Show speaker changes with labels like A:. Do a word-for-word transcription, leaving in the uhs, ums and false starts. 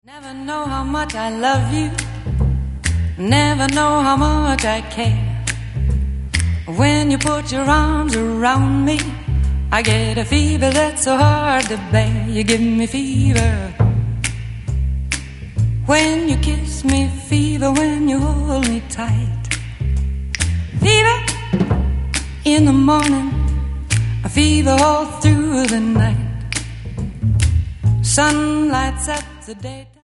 A: Never know how much I love you, never know how much I care. When you put your arms around me, I get a fever that's so hard to bear. You give me fever when you kiss me, fever when you hold me tight. Fever in the morning, a fever all through the night. Sun lights up the day.